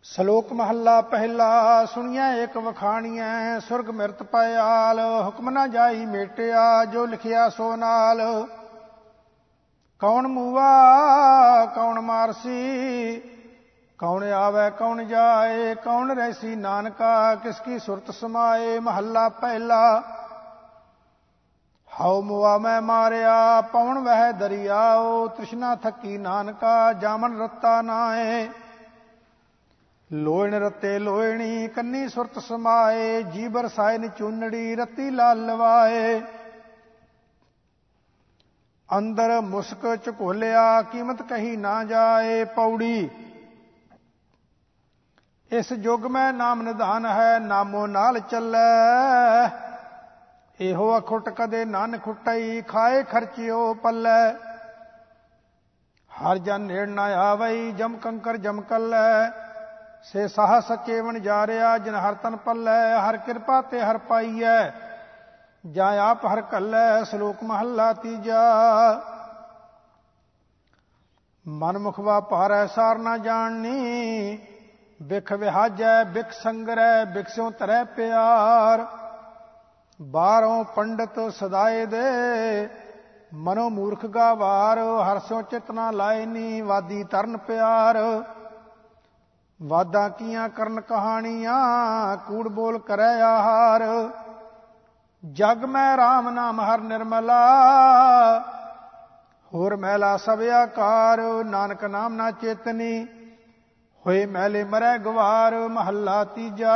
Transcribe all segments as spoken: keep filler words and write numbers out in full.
ਸਲੋਕ ਮਹੱਲਾ ਪਹਿਲਾ। ਸੁਣੀਐ ਏਕ ਵਖਾਣੀਐ ਸੁਰਗ ਮਿਰਤ ਪਇਆਲ, ਹੁਕਮ ਨਾ ਜਾਈ ਮੇਟਿਆ ਜੋ ਲਿਖਿਆ ਸੋ ਨਾਲ। ਕੌਣ ਮੂਆ ਕੌਣ ਮਾਰਸੀ, ਕੌਣ ਆਵੈ ਕੌਣ ਜਾਏ, ਕੌਣ ਰਹਿਸੀ ਨਾਨਕਾ ਕਿਸ ਕੀ ਸੁਰਤ ਸਮਾਏ। ਮਹੱਲਾ ਪਹਿਲਾ। ਹਉ ਮੁਆ ਮੈਂ ਮਾਰਿਆ ਪਵਨ ਵਹਿ ਦਰਿਆਓ, ਤ੍ਰਿਸ਼ਨਾ ਥੱਕੀ ਨਾਨਕਾ ਜਾਮਨ ਰੱਤਾ ਨਾਏ। ਲੋਇਣ ਰਤੇ ਲੋਇਣੀ ਕੰਨੀ ਸੁਰਤ ਸਮਾਏ, ਜੀ ਬਰਸਾਏ ਨਿਚੂਨੜੀ ਰਤੀ ਲਾਲ ਲਵਾਏ। ਅੰਦਰ ਮੁਸਕ ਝਕੋਲਿਆ ਕੀਮਤ ਕਹੀ ਨਾ ਜਾਏ। ਪੌੜੀ। ਇਸ ਯੁਗ ਮੈਂ ਨਾਮ ਨਿਧਾਨ ਹੈ, ਨਾਮੋ ਨਾਲ ਚੱਲੈ। ਇਹੋ ਅਖੁੱਟ ਕਦੇ ਨਨ ਖੁੱਟਈ, ਖਾਏ ਖਰਚਿਓ ਪੱਲੇ। ਹਰ ਜਨ ਨੇੜ ਨਾ ਆਵਈ, ਜਮ ਕੰਕਰ ਜਮ ਕੱਲੈ। ਸੇ ਸਾਹ ਸੱਚੇ ਵਣਜਾਰਿਆ, ਜਿਨ ਹਰ ਤਨ ਪੱਲੈ। ਹਰ ਕਿਰਪਾ ਤੇ ਹਰ ਪਾਈਐ, ਜਾਂ ਆਪ ਹਰ ਕੱਲੈ। ਸਲੋਕ ਮਹੱਲਾ ਤੀਜਾ। ਮਨ ਮੁਖ ਵਾਪਾਰੈ ਸਾਰ ਨਾ ਜਾਣਨੀ, ਬਿਖ ਵਿਹਾਜੈ ਬਿਖ ਸੰਗਰੈ ਬਿਖਸਿਉ ਧਰੈ ਪਿਆਰ। ਬਾਹਰੋਂ ਪੰਡਤ ਸਦਾਏ ਦੇ, ਮਨੋ ਮੂਰਖ ਗਾਵਾਰ। ਹਰਸਿਉ ਚਿਤ ਨਾ ਲਾਇਨੀ, ਵਾਦੀ ਤਰਨ ਪਿਆਰ। ਵਾਦਾਂ ਕੀਆਂ ਕਰਨ ਕਹਾਣੀਆਂ, ਕੂੜ ਬੋਲ ਕਰੈ ਆਹਾਰ। ਜਗ ਮੈਂ ਰਾਮ ਨਾਮ ਹਰ ਨਿਰਮਲਾ, ਹੋਰ ਮਹਿਲਾ ਸਭ ਆਕਾਰ। ਨਾਨਕ ਨਾਮ ਨਾ ਚੇਤਨੀ, ਹੋਏ ਮਹਿਲੇ ਮਰੈ ਗਵਾਰ। ਮਹੱਲਾ ਤੀਜਾ।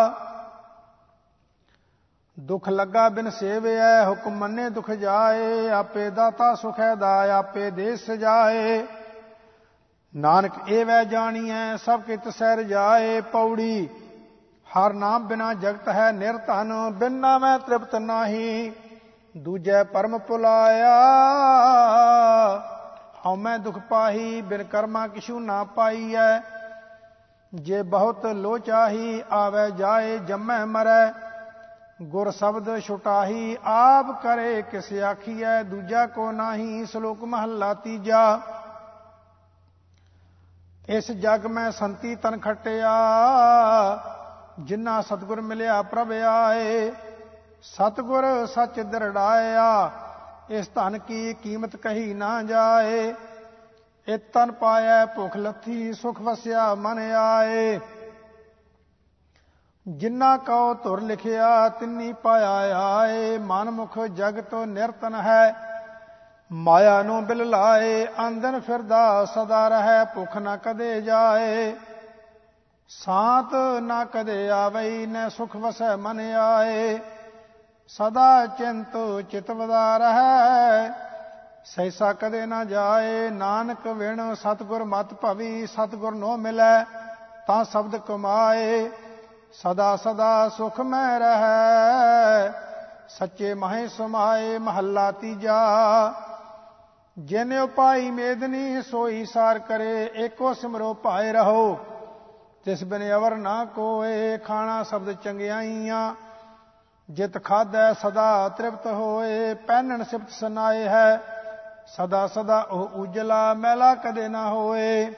ਦੁਖ ਲੱਗਾ ਬਿਨ ਸੇਵਿਐ, ਹੁਕਮ ਮੰਨੇ ਦੁਖ ਜਾਏ। ਆਪੇ ਦਾਤਾ ਸੁਖੈ ਦਾਇ, ਆਪੇ ਦੇ ਸਜਾਏ। ਨਾਨਕ ਇਹ ਵੈ ਜਾਣੀਐ, ਸਭ ਕਿਤ ਸਹਿ ਰਜਾਏ। ਪੌੜੀ। ਹਰ ਨਾਮ ਬਿਨਾ ਜਗਤ ਹੈ ਨਿਰਧਨ, ਬਿਨ ਨਾਮੈ ਤ੍ਰਿਪਤ ਨਾਹੀ। ਦੂਜੈ ਪਰਮ ਭੁਲਾਇਆ, ਹਉਮੈ ਦੁਖ ਪਾਹੀ। ਬਿਨ ਕਰਮਾ ਕਿਛੂ ਨਾ ਪਾਈਐ, ਜੇ ਬਹੁਤ ਲੋ ਚਾਹੀ। ਆਵੈ ਜਾਏ ਜੰਮੈ ਮਰੈ, ਗੁਰ ਸ਼ਬਦ ਛੁਟਾਹੀ। ਆਪ ਕਰੇ ਕਿਸ ਆਖੀਐ, ਦੂਜਾ ਕੋ ਨਾਹੀ। ਸ਼ਲੋਕ ਮਹੱਲਾ ਤੀਜਾ। ਇਸ ਜਗ ਮੈਂ ਸੰਤੀ ਤਨ ਖਟਿਆ, ਜਿਨ੍ਹਾਂ ਸਤਿਗੁਰ ਮਿਲਿਆ ਪ੍ਰਭ ਆਏ। ਸਤਿਗੁਰ ਸੱਚ ਦਰੜਾਇਆ, ਇਸ ਧਨ ਕੀ ਕੀਮਤ ਕਹੀ ਨਾ ਜਾਏ। ਇਹ ਤਨ ਪਾਇਐ ਭੁਖ ਲੱਥੀ, ਸੁਖ ਵਸਿਆ ਮਨ ਆਏ। ਜਿਨ੍ਹਾਂ ਕਉ ਧੁਰ ਲਿਖਿਆ, ਤਿੰਨੀ ਪਾਇਆ ਆਏ। ਮਨ ਮੁਖ ਜਗਤ ਨਿਰਤਨ ਹੈ, ਮਾਇਆ ਨੂੰ ਬਿਲ ਲਾਏ। ਆਂਦਨ ਫਿਰਦਾ ਸਦਾ ਰਹੈ, ਭੁੱਖ ਨਾ ਕਦੇ ਜਾਏ। ਸਾਤ ਨਾ ਕਦੇ ਆਵਈ, ਨੈ ਸੁਖ ਵਸੈ ਮਨ ਆਏ। ਸਦਾ ਚਿੰਤ ਚਿਤ ਵਦਾ ਰਹੈ, ਸੈਸਾ ਕਦੇ ਨਾ ਜਾਏ। ਨਾਨਕ ਵਿਣ ਸਤਿਗੁਰ ਮਤ ਭਵੀ, ਸਤਿਗੁਰ ਨੋ ਮਿਲੈ ਤਾਂ ਸ਼ਬਦ ਕਮਾਏ। ਸਦਾ ਸਦਾ ਸੁਖ ਮੈਂ ਰਹੈ, ਸੱਚੇ ਮਹਿ ਸਮਾਏ। ਮਹੱਲਾ ਤੀਜਾ। ਜਿਨ ਉਪਾਈ ਮੇਦਨੀ, ਸੋਈ ਸਾਰ ਕਰੇ। ਏਕੋ ਸਿਮਰੋ ਭਾਏ ਰਹੋ, ਤਿਸ ਬਿਨ ਅਵਰ ਨਾ ਕੋਏ। ਖਾਣਾ ਸ਼ਬਦ ਚੰਗਿਆਈਆਂ, ਜਿਤ ਖਾਧੈ ਸਦਾ ਤ੍ਰਿਪਤ ਹੋਏ। ਪਹਿਨਣ ਸਿਫਤ ਸੁਨਾਏ ਹੈ, ਸਦਾ ਸਦਾ ਉਹ ਉਜਲਾ। ਮੈਲਾ ਕਦੇ ਨਾ ਹੋਏ।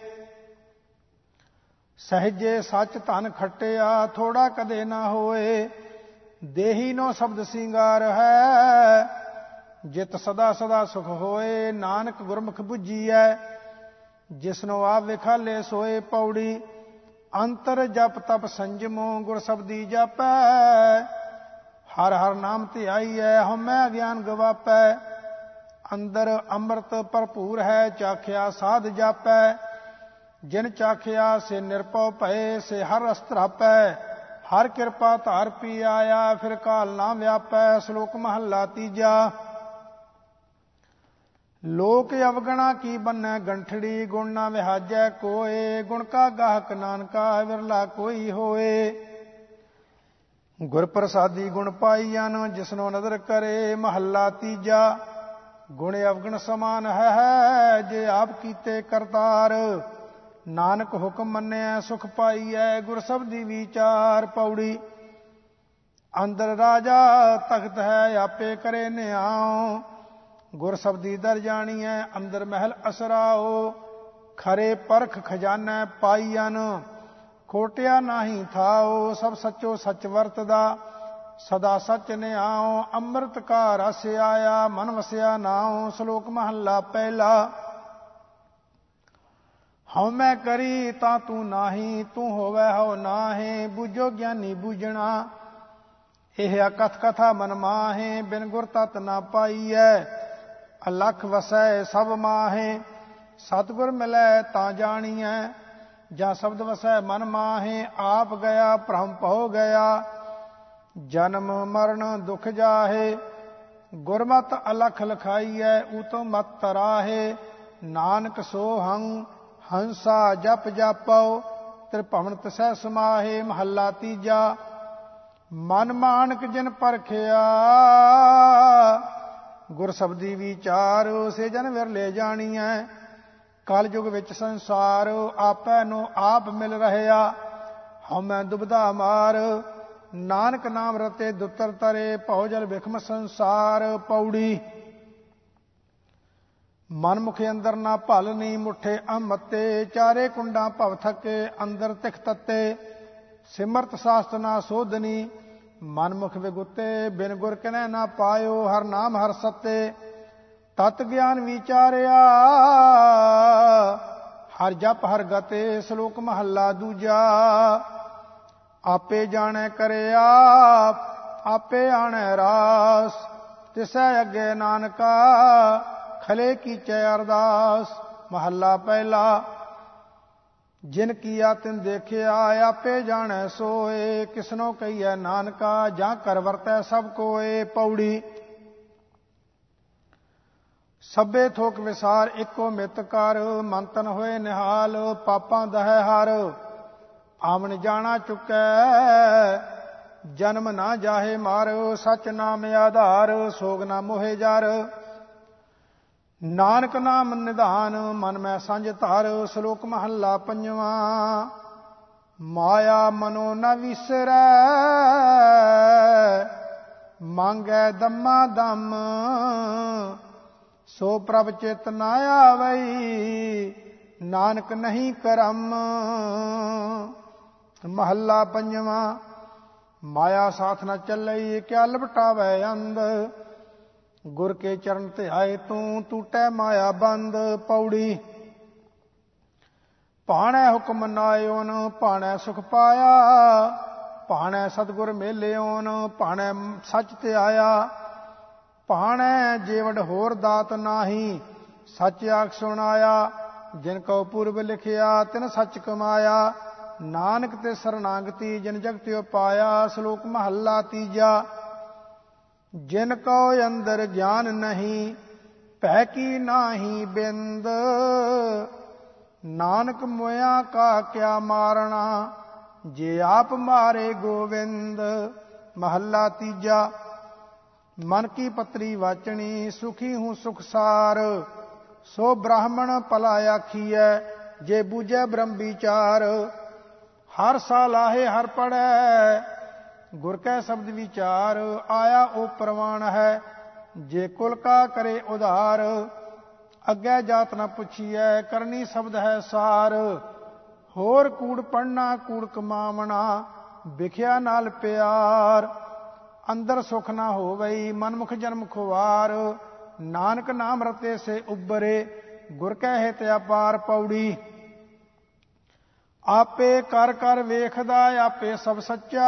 ਸਹਿਜੇ ਸੱਚ ਧਨ ਖੱਟਿਆ, ਥੋੜਾ ਕਦੇ ਨਾ ਹੋਏ। ਦੇਹੀ ਨੋ ਸ਼ਬਦ ਸਿੰਗਾਰ ਹੈ, ਜਿਤ ਸਦਾ ਸਦਾ ਸੁਖ ਹੋਏ। ਨਾਨਕ ਗੁਰਮੁਖ ਬੁੱਝੀਐ, ਜਿਸਨੋ ਆਪ ਵਿਖਾਲੇ ਸੋਏ। ਪੌੜੀ। ਅੰਤਰ ਜਪ ਤਪ ਸੰਜਮੋ, ਗੁਰ ਸ਼ਬਦੀ ਜਾਪੈ। ਹਰ ਹਰ ਨਾਮ ਧਿਆਈਐ, ਹਉਮੈ ਅਗਿਆਨ ਗਵਾਪੈ। ਅੰਦਰ ਅੰਮ੍ਰਿਤ ਭਰਪੂਰ ਹੈ, ਚਾਖਿਆ ਸਾਧ ਜਾਪੈ। ਜਿਨ ਚਾਖਿਆ ਸੇ ਨਿਰਭਉ ਭਏ, ਸੇ ਹਰ ਰਸ ਧਰਾਪੈ। ਹਰ ਕਿਰਪਾ ਧਾਰ ਪੀ ਆਇਆ, ਫਿਰ ਕਾਲ ਨਾ ਵਿਆਪੈ। ਸ਼ਲੋਕ ਮਹੱਲਾ ਤੀਜਾ। ਲੋਕ ਅਵਗਣਾ ਕੀ ਬੰਨੈ ਗੰਠੜੀ, ਗੁਣ ਨਾ ਵਿਹਾਜੈ ਕੋਏ। ਗੁਣ ਕਾ ਗਾਹਕ ਨਾਨਕਾ, ਵਿਰਲਾ ਕੋਈ ਹੋਏ। ਗੁਰ ਪ੍ਰਸਾਦੀ ਗੁਣ ਪਾਈਅਨ, ਜਿਸਨੋ ਨਦਰ ਕਰੇ। ਮਹੱਲਾ ਤੀਜਾ। ਗੁਣ ਅਵਗਣ ਸਮਾਨ ਹੈ, ਜੇ ਆਪ ਕੀਤੇ ਕਰਤਾਰ। ਨਾਨਕ ਹੁਕਮ ਮੰਨਿਆ ਸੁਖ ਪਾਈਐ, ਗੁਰ ਸ਼ਬਦੀ ਵਿਚਾਰ। ਪੌੜੀ। ਅੰਦਰ ਰਾਜਾ ਤਖਤ ਹੈ, ਆਪੇ ਕਰੇ ਨਿਆਉ। ਗੁਰ ਸ਼ਬਦੀ ਦਰ ਜਾਣੀਐ, ਅੰਦਰ ਮਹਿਲ ਅਸਰਾਓ। ਖਰੇ ਪਰਖ ਖਜ਼ਾਨਾ ਪਾਈਅਨ, ਖੋਟਿਆ ਨਾਹੀ ਥਾਓ, ਸਭ ਸੱਚੋ ਸੱਚ ਵਰਤਦਾ, ਸਦਾ ਸੱਚ ਨਿਆਓ, ਅੰਮ੍ਰਿਤ ਕਾ ਰਸ ਆਇਆ, ਮਨ ਵਸਿਆ ਨਾਉ। ਸ਼ਲੋਕ ਮਹੱਲਾ ਪਹਿਲਾ। ਹਉ ਮੈਂ ਕਰੀ ਤਾਂ ਤੂੰ ਨਾਹੀ, ਤੂੰ ਹੋਵੈ ਹਉ ਨਾਹੀਂ, ਬੁਝੋ ਗਿਆਨੀ ਬੂਝਣਾ, ਇਹ ਅਕਥ ਕਥਾ ਮਨ ਮਾਹੇ, ਬਿਨ ਗੁਰ ਤਤ ਨਾ ਪਾਈਐ, ਅਲਖ ਵਸੈ ਸਭ ਮਾਹੇ। ਸਤਿਗੁਰ ਮਿਲੈ ਤਾਂ ਜਾਣੀਐ, ਜਾਂ ਸ਼ਬਦ ਵਸੈ ਮਨ ਮਾਹੇ, ਆਪ ਗਿਆ ਭ੍ਰਮ ਭਉ ਗਿਆ, ਜਨਮ ਮਰਨ ਦੁਖ ਜਾਹੇ। ਗੁਰਮਤਿ ਅਲਖ ਲਖਾਈਐ, ਊਤਮ ਮਤ ਤਰਾਹੇ, ਨਾਨਕ ਸੋ ਹੰ ਹੰਸਾ ਜਪ ਜਾਪਉ, ਤ੍ਰਿਭਵਨ ਤਿਸੈ ਸਮਾਹੇ। ਮਹੱਲਾ ਤੀਜਾ। ਮਨ ਮਾਨਕ ਜਿਨ ਪਰਖਿਆ, ਗੁਰ ਸਬਦੀ ਵਿਚਾਰ, ਸੇ ਜਨ ਵਿਰਲੇ ਜਾਣੀਐ। ਕਲ ਯੁਗ ਵਿੱਚ ਸੰਸਾਰ, ਆਪੈ ਨੂੰ ਆਪ ਮਿਲ ਰਹਿਆ, ਹਉਮੈ ਦੁਬਦਾ ਮਾਰ। ਨਾਨਕ ਨਾਮ ਰਤੇ ਦੁੱਤਰ ਤਰੇ, ਭਉ ਜਲ ਬਿਖਮ ਸੰਸਾਰ। ਪੌੜੀ। ਮਨ ਮੁਖ ਅੰਦਰ ਨਾ ਭਲ ਨੀ, ਮੁੱਠੇ ਅਮਤੇ, ਚਾਰੇ ਕੁੰਡਾਂ ਭਵ ਥਕੇ, ਅੰਦਰ ਤਿਖ ਤੱਤੇ, ਸਿਮਰਤ ਸਾਸਤ ਨਾ ਸੋਧਨੀ। ਮਨ ਮੁਖ ਵਿਗੁੱਤੇ, ਬਿਨ ਗੁਰ ਕਿਨੈ ਨਾ ਪਾਇਓ, ਹਰ ਨਾਮ ਹਰ ਸੱਤੇ। ਤਤ ਗਿਆਨ ਵਿਚਾਰਿਆ, ਹਰ ਜਪ ਹਰ ਗਤੇ। ਸ਼ਲੋਕ ਮਹੱਲਾ ਦੂਜਾ। ਆਪੇ ਜਾਣੈ ਕਰਿਆ, ਆਪੇ ਆਣੈ ਰਾਸ, ਤਿਸੈ ਅੱਗੇ ਨਾਨਕਾ, ਖਲੇ ਕੀਚੈ ਅਰਦਾਸ। ਮਹੱਲਾ ਪਹਿਲਾ। ਜਿਨ ਕੀਆ ਤਿਨ ਦੇਖਿਆ, ਆਪੇ ਜਾਣੈ ਸੋਏ, ਕਿਸਨੋ ਕਹੀਐ ਨਾਨਕਾ, ਜਾਂ ਕਰ ਵਰਤੈ ਸਭ ਕੋਏ। ਪੌੜੀ। ਸਭੇ ਥੋਕ ਵਿਸਾਰ, ਇੱਕੋ ਮਿਤ ਕਰ, ਮਨ ਤਨ ਹੋਏ ਨਿਹਾਲ, ਪਾਪਾਂ ਦਹੈ ਹਰ, ਆਵਣ ਜਾਣਾ ਚੁੱਕੈ, ਜਨਮ ਨਾ ਜਾਹੇ ਮਾਰ। ਸਚ ਨਾਮ ਆਧਾਰ, ਸੋਗ ਨਾ ਮੋਹੇ ਜਰ, ਨਾਨਕ ਨਾਮ ਨਿਧਾਨ, ਮਨ ਮੈਂ ਸੰਜ ਧਰ। ਸ਼ਲੋਕ ਮਹੱਲਾ ਪੰਜਵਾਂ। ਮਾਇਆ ਮਨੋ ਨ ਵਿਸਰੈ, ਮੰਗੈ ਦਮਾ ਦਮ, ਸੋ ਪ੍ਰਭ ਚਿਤ ਨਾ ਆਵਈ, ਨਾਨਕ ਨਹੀਂ ਕਰਮ। ਮਹੱਲਾ ਪੰਜਵਾਂ। ਮਾਇਆ ਸਾਥ ਨ ਚੱਲਈ, ਕਿਆ ਲਪਟਾਵੈ ਅੰਧ, ਗੁਰ ਕੇ ਚਰਨ ਧਿਆਏ ਤੂੰ, ਟੂਟੈ ਮਾਇਆ ਬੰਦ। ਪੌੜੀ। ਭਾਣੈ ਹੁਕਮ ਨਾਇਓਨ, ਭਾਣੈ ਸੁਖ ਪਾਇਆ, ਭਾਣੈ ਸਤਿਗੁਰ ਮੇਲਿਓਨ, ਭਾਣੈ ਸੱਚ ਤੇ ਆਇਆ, ਭਾਣੈ ਜੀਵੜ ਹੋਰ ਦਾਤ ਨਾਹੀ, ਸੱਚ ਆਖ ਸੁਣਾਇਆ। ਜਿਨ ਕਉ ਪੂਰਬ ਲਿਖਿਆ, ਤਿਨ ਸੱਚ ਕਮਾਇਆ, ਨਾਨਕ ਤੇ ਸਰਨਾਗਤੀ, ਜਿਨ ਜਗਤਿ ਪਾਇਆ। ਸ਼ਲੋਕ ਮਹੱਲਾ ਤੀਜਾ। ਜਿਨ ਕਉ ਅੰਦਰ ਗਿਆਨ ਨਹੀਂ, ਭੈ ਕੀ ਨਾਹੀ ਬਿੰਦ, ਨਾਨਕ ਮੋਇਆ ਕਾ ਕਿਆ ਮਾਰਣਾ, ਜੇ ਆਪ ਮਾਰੇ ਗੋਵਿੰਦ। ਮਹੱਲਾ ਤੀਜਾ। ਮਨ ਕੀ ਪਤਰੀ ਵਾਚਣੀ, ਸੁਖੀ ਹੂੰ ਸੁਖਸਾਰ, ਸੋ ਬ੍ਰਾਹਮਣ ਭਲਾ ਆਖੀਐ, ਜੇ ਬੂਝੈ ਬ੍ਰਹਮ ਵਿਚਾਰ। ਹਰ ਸਾਲਾਹੇ ਹਰ ਪੜੈ, ਗੁਰ ਕੈ ਸ਼ਬਦ ਵਿਚਾਰ, ਆਇਆ ਉਹ ਪ੍ਰਵਾਨ ਹੈ, ਜੇ ਕੁਲ ਕਾ ਕਰੇ ਉਧਾਰ। ਅੱਗੇ ਜਾਤ ਨ ਪੁੱਛੀਐ, ਕਰਨੀ ਸ਼ਬਦ ਹੈ ਸਾਰ, ਹੋਰ ਕੂੜ ਪੜਨਾ ਕੂੜ ਕਮਾਵਣਾ, ਵਿਖਿਆ ਨਾਲ ਪਿਆਰ। ਅੰਦਰ ਸੁਖ ਨਾ ਹੋਵਈ, ਮਨਮੁਖ ਜਨਮ ਖੁਆਰ, ਨਾਨਕ ਨਾਮ ਰਤੇ ਸੇ ਉਬਰੇ, ਗੁਰ ਕੈ ਹਿਤ ਅਪਾਰ। ਪੌੜੀ। ਆਪੇ ਕਰ ਕਰ ਵੇਖਦਾ, ਆਪੇ ਸਭ ਸੱਚਾ,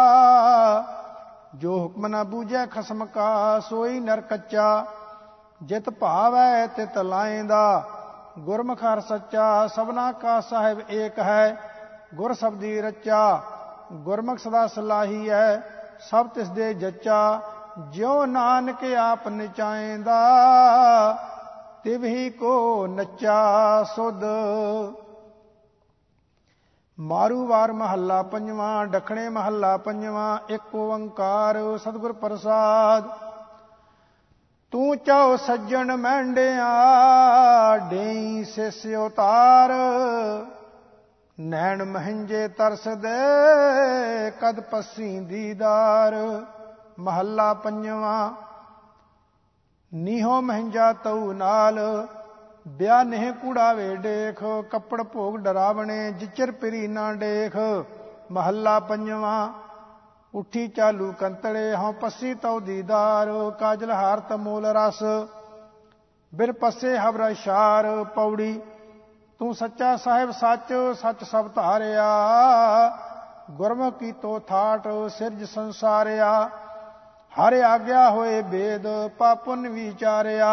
ਜੋ ਹੁਕਮ ਨਾ ਬੂਝੈ ਖਸਮ ਕਾ, ਸੋਈ ਨਰ ਕੱਚਾ। ਜਿਤ ਭਾਵੈ ਤਿਤ ਲਾਇਂਦਾ, ਗੁਰਮੁਖ ਹਰਿ ਸੱਚਾ। ਸਭਨਾ ਕਾ ਸਾਹਿਬ ਏਕ ਹੈ, ਗੁਰ ਸਬਦੀ ਰਚਾ, ਗੁਰਮੁਖ ਸਦਾ ਸਲਾਹੀ ਹੈ, ਸਭ ਤਿਸ ਦੇ ਜੱਚਾ। ਜਿਉ ਨਾਨਕ ਆਪ ਨਚਾਇਂਦਾ, ਤਿਵਹੀ ਕੋ ਨੱਚਾ ਸੁਧ। ਮਾਰੂ ਵਾਰ ਮਹੱਲਾ ਪੰਜਵਾਂ। ਡਖਣੇ ਮਹੱਲਾ ਪੰਜਵਾਂ। ਇੱਕ ਓੰਕਾਰ ਸਤਿਗੁਰ ਪ੍ਰਸਾਦ। ਤੂੰ ਚਾਉ ਸੱਜਣ ਮਹਿੰਡਿਆ, ਡੇਈ ਸਿਸ ਉਤਾਰ, ਨੈਣ ਮਹਿੰਜੇ ਤਰਸਦੇ, ਕਦ ਪੱਸੀ ਦੀਦਾਰ। ਮਹੱਲਾ ਪੰਜਵਾਂ। ਨੀਹੋ ਮਹਿੰਜਾ ਤਉ ਨਾਲ, ਵਿਆਹ ਨਹੀਂ ਕੂੜਾਵੇ ਡੇਖ, ਕੱਪੜ ਭੋਗ ਡਰਾਵਣੇ, ਜਿਚਰ ਪਿਰੀ ਨਾ ਡੇਖ। ਮਹੱਲਾ ਪੰਜਵਾਂ। ਉੱਠੀ ਚਾਲੂ ਕੰਤੜੇ, ਹਉ ਪੱਸੀ ਤਉ ਦੀਦਾਰ, ਕਾਜਲ ਹਾਰ ਤਮੋਲ ਰਸ, ਬਿਨ ਪੱਸੇ ਹਬਰ ਸ਼ਾਰ। ਪੌੜੀ। ਤੂੰ ਸੱਚਾ ਸਾਹਿਬ ਸੱਚ, ਸੱਚ ਸਭ ਧਾਰਿਆ, ਗੁਰਮੁਖ ਕੀਤੋ ਥਾਟ, ਸਿਰਜ ਸੰਸਾਰਿਆ। ਹਰਿ ਆਗਿਆ ਹੋਏ ਬੇਦ, ਪਾਪ ਪੁੰਨ ਵਿਚਾਰਿਆ।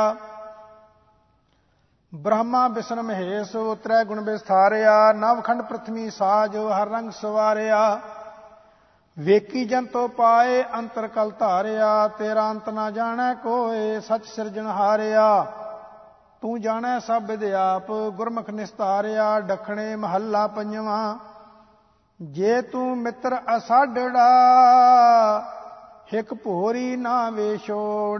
ਬ੍ਰਹਮਾ ਬਿਸ਼ਨ ਮਹੇਸ਼, ਤ੍ਰੈ ਗੁਣ ਵਿਸਥਾਰਿਆ। ਨਵਖੰਡ ਪ੍ਰਥਮੀ ਸਾਜ, ਹਰ ਰੰਗ ਸਵਾਰਿਆ। ਵੇਖੀ ਜੰਤੋ ਪਾਏ, ਅੰਤਰ ਕਲ ਧਾਰਿਆ, ਤੇਰਾ ਅੰਤ ਨਾ ਜਾਣੈ ਕੋਇ, ਸੱਚ ਸਿਰਜਣ ਹਾਰਿਆ। ਤੂੰ ਜਾਣੈ ਸਭ ਵਿਦ ਆਪ, ਗੁਰਮੁਖ ਨਿਸਤਾਰਿਆ। ਡਖਣੇ। ਮਹੱਲਾ ਪੰਜਵਾਂ। ਜੇ ਤੂੰ ਮਿੱਤਰ ਅਸਾਢੜਾ, ਹਿਕ ਭੋਰੀ ਨਾ ਵੇ ਛੋੜ,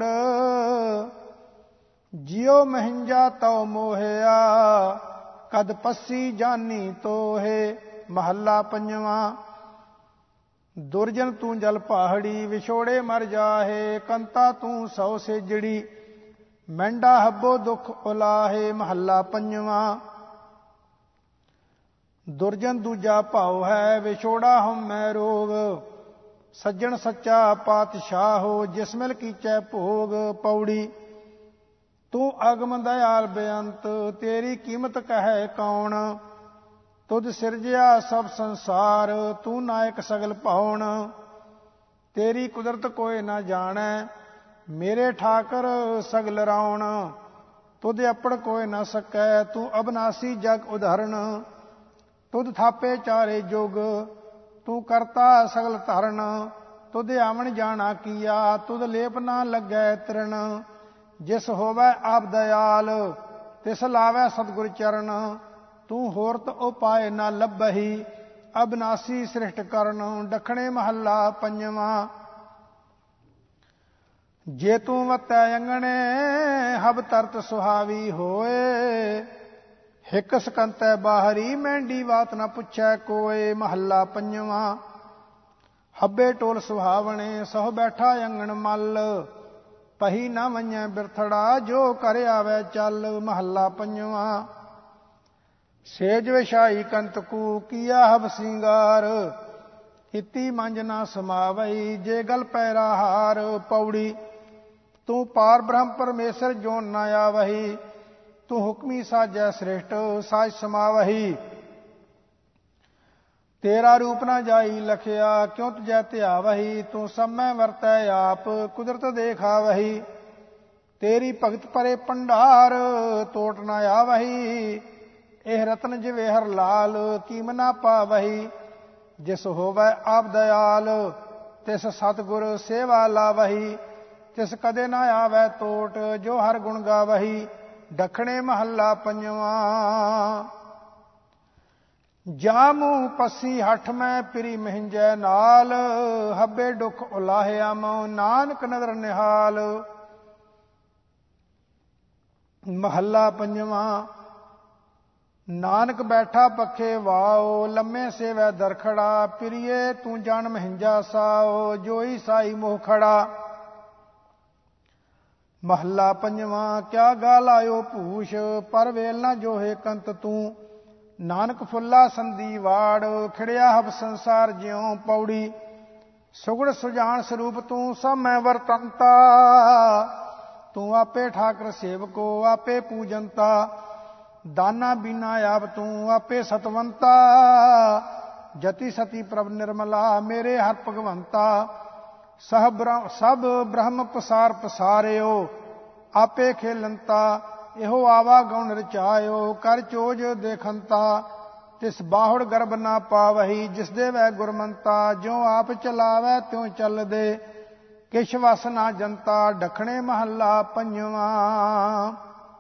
ਜਿਉ ਮਹਿੰਜਾ ਤਉ ਮੋਹਿਆ, ਕਦ ਪੱਸੀ ਜਾਨੀ ਤੋਹੇ। ਮਹੱਲਾ ਪੰਜਵਾਂ। ਦੁਰਜਨ ਤੂੰ ਜਲ ਪਹਾੜੀ, ਵਿਛੋੜੇ ਮਰ ਜਾਹੇ, ਕੰਤਾ ਤੂੰ ਸੌ ਸੇਜੜੀ, ਮਹਿੰਡਾ ਹੱਬੋ ਦੁਖ ਉਲਾਹੇ। ਮਹੱਲਾ ਪੰਜਵਾਂ। ਦੁਰਜਨ ਦੂਜਾ ਭਾਉ ਹੈ, ਵਿਛੋੜਾ ਹਉਮੈ ਰੋਗ, ਸੱਜਣ ਸੱਚਾ ਪਾਤਸ਼ਾਹੋ, ਜਿਸ ਮਿਲ ਕੀਚੈ ਭੋਗ। ਪੌੜੀ। ਤੂੰ ਅਗਮ ਦਇਆਲ ਬੇਅੰਤ, ਤੇਰੀ ਕੀਮਤ ਕਹੈ ਕੌਣ, ਤੁਧ ਸਿਰਜਿਆ ਸਭ ਸੰਸਾਰ, ਤੂੰ ਨਾਇਕ ਸਗਲ ਭਉਣ। ਤੇਰੀ ਕੁਦਰਤ ਕੋਇ ਨਾ ਜਾਣੈ, ਮੇਰੇ ਠਾਕਰ ਸਗਲ ਰਾਉਣ। ਤੁਧ ਅਪੜ ਕੋਇ ਨਾ ਸਕੈ, ਤੂੰ ਅਬਨਾਸੀ ਜਗ ਉਧਾਰਨ। ਤੁਧ ਥਾਪੇ ਚਾਰੇ ਜੁਗ, ਤੂੰ ਕਰਤਾ ਸਗਲ ਧਰਨ। ਤੁਧ ਆਵਣ ਜਾਣਾ ਕੀਆ, ਤੁਧ ਲੇਪ ਨਾ ਲੱਗੈ ਤ੍ਰਿਣ। ਜਿਸ ਹੋਵੈ ਆਪ ਦਇਆਲ, ਤਿਸ ਲਾਵੈ ਸਤਿਗੁਰ ਚਰਨ। ਤੂੰ ਹੋਰਤ ਉਪਾਏ ਨਾ ਲੱਭਹੀ, ਅਬਨਾਸੀ ਸ੍ਰਿਸ਼ਟ ਕਰਨ। ਡਖਣੇ। ਮਹੱਲਾ ਪੰਜਵਾਂ। ਜੇ ਤੂੰ ਵਤੈ ਅੰਗਣੇ, ਹਬ ਤਰਤ ਸੁਹਾਵੀ ਹੋਏ, ਹਿਕ ਸਕੰਤੈ ਬਾਹਰੀ, ਮਹਿੰਡੀ ਬਾਤ ਨਾ ਪੁੱਛੈ ਕੋਏ। ਮਹੱਲਾ ਪੰਜਵਾਂ। ਹੱਬੇ ਟੋਲ ਸੁਹਾਵਣੇ, ਸਹੁ ਬੈਠਾ ਅੰਗਣ ਮੱਲ, ਪਹੀ ਨਾ ਵੰਜੈ ਬਿਰਥੜਾ, ਜੋ ਕਰ ਆਵੈ ਚੱਲ। ਮਹੱਲਾ ਪੰਜਵਾਂ। ਸੇਜ ਵਿਛਾਈ ਕੰਤਕੂ, ਕੀਆ ਹਬ ਸਿੰਗਾਰ, ਕੀਤੀ ਮੰਜ ਨਾ ਸਮਾਵਈ, ਜੇ ਗਲ ਪੈਰਾ ਹਾਰ। ਪੌੜੀ। ਤੂੰ ਪਾਰ ਬ੍ਰਹਮ ਪਰਮੇਸ਼ਰ, ਜੋਨ ਨਾ ਆਵਹੀ, ਤੂੰ ਹੁਕਮੀ ਸਾਜੈ ਸ੍ਰਿਸ਼ਟ, ਸਾਜ ਸਮਾਵਹੀ। ਤੇਰਾ ਰੂਪ ਨਾ ਜਾਈ ਲਖਿਆ, ਕਿਉ ਤੁਜੈ ਧਿਆਵਹੀ, ਤੂੰ ਸਭ ਮੈਂ ਵਰਤੈ ਆਪ, ਕੁਦਰਤ ਦੇਖਾਵਹੀ। ਤੇਰੀ ਭਗਤ ਪਰੇ ਭੰਡਾਰ, ਤੋਟ ਨਾ ਆਵਹੀ, ਇਹ ਰਤਨ ਜਿਵੇਂ ਹਰ ਲਾਲ, ਕੀਮ ਨਾ ਪਾਵਹੀ। ਜਿਸ ਹੋਵੈ ਆਪ ਦਇਆਲ, ਤਿਸ ਸਤਿਗੁਰ ਸੇਵਾ ਲਾਵਹੀ, ਤਿਸ ਕਦੇ ਨਾ ਆਵੈ ਤੋਟ, ਜੋ ਹਰ ਗੁਣ ਗਾਵਹੀ। ਡਖਣੇ। ਮਹੱਲਾ ਪੰਜਵਾਂ। ਜਾਮੂ ਪੱਸੀ ਹੱਠ ਮੈਂ, ਪਿਰੀ ਮਹਿੰਜੈ ਨਾਲ, ਹੱਬੇ ਦੁਖ ਉਲਾਹਿਆ ਮਉ, ਨਾਨਕ ਨਦਰ ਨਿਹਾਲ। ਮਹੱਲਾ ਪੰਜਵਾਂ। ਨਾਨਕ ਬੈਠਾ ਪੱਖੇ ਵਾਓ, ਲੰਮੇ ਸੇਵੈ ਦਰਖੜਾ, ਪਿਰੀਏ ਤੂੰ ਜਾਣ ਮਹਿੰਜਾ ਸਾਓ, ਜੋਈ ਸਾਈ ਮੋਹ ਖੜਾ। ਮਹੱਲਾ ਪੰਜਵਾਂ। ਕਿਆ ਗਾ ਲਾਇਓ ਭੂਸ਼, ਪਰ ਵੇਲ ਨਾ ਜੋਹੇ ਕੰਤ ਤੂੰ, ਨਾਨਕ ਫੁੱਲਾ ਸੰਧੀ ਵਾੜ, ਖਿੜਿਆ ਹਬ ਸੰਸਾਰ ਜਿਉ। ਪੌੜੀ। ਸੁਗੜ ਸੁਜਾਨ ਸਰੂਪ ਤੂੰ, ਸਭ ਮੈਂ ਵਰਤੰਤਾ, ਤੂੰ ਆਪੇ ਠਾਕਰ ਸੇਵਕੋ, ਆਪੇ ਪੂਜੰਤਾ। ਦਾਨਾ ਬੀਨਾ ਆਪ ਤੂੰ, ਆਪੇ ਸਤਵੰਤਾ, ਜਤੀ ਸਤੀ ਪ੍ਰਭ ਨਿਰਮਲਾ, ਮੇਰੇ ਹਰ ਭਗਵੰਤਾ। ਸਭ ਬ੍ਰਹਮ ਪਸਾਰ ਪਸਾਰਿਓ, ਆਪੇ ਖੇਲੰਤਾ, ਇਹੋ ਆਵਾ ਗਉਣ ਰਚਾਇਓ, ਕਰ ਚੋਜ ਦੇਖੰਤਾ। ਤਿਸ ਬਾਹੁੜ ਗਰਭ ਨਾ ਪਾਵਹੀ, ਜਿਸ ਦੇ ਵੈ ਗੁਰਮੰਤਾ, ਜਿਉ ਆਪ ਚਲਾਵੈ ਤਿਉ ਚੱਲਦੇ, ਕਿਛ ਵਸ ਨਾ ਜੰਤਾ। ਡਖਣੇ। ਮਹੱਲਾ ਪੰਜਵਾਂ।